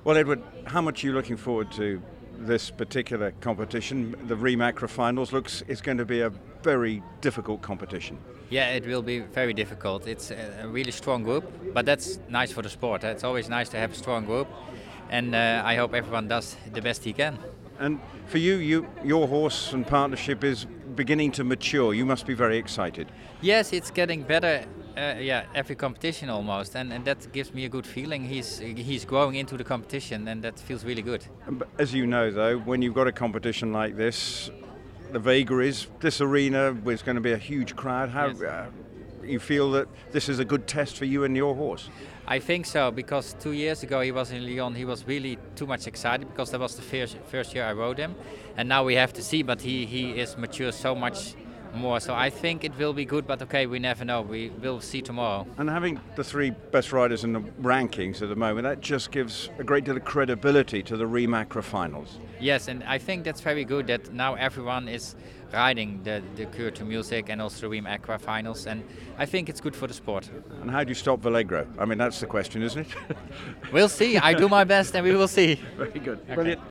Well, Edward, how much are you looking forward to this particular competition? The Remac Finals looks it's going to be a very difficult competition. Yeah, it will be very difficult. It's a really strong group, but that's nice for the sport. It's always nice to have a strong group, and I hope everyone does the best he can. And for you, your horse and partnership is beginning to mature. You must be very excited. Yes, it's getting better. Every competition almost, and that gives me a good feeling. He's growing into the competition, and that feels really good. But as you know, though, when you've got a competition like this, the vagaries, this arena is going to be a huge crowd. How Yes. You feel that this is a good test for you and your horse? I think so, because 2 years ago he was in Lyon. He was really too much excited because that was the first year I rode him, and now we have to see. But he is mature so much more, so I think it will be good. But okay, we never know. We will see tomorrow. And having the three best riders in the rankings at the moment, that just gives a great deal of credibility to the Remacra Finals. Yes, and I think that's very good that now everyone is riding the Cure to Music and also the Ream Aqua Finals, and I think it's good for the sport. And how do you stop Vallegro? I mean, that's the question, isn't it? We'll see. I do my best, and we will see. Very good. Okay. Brilliant.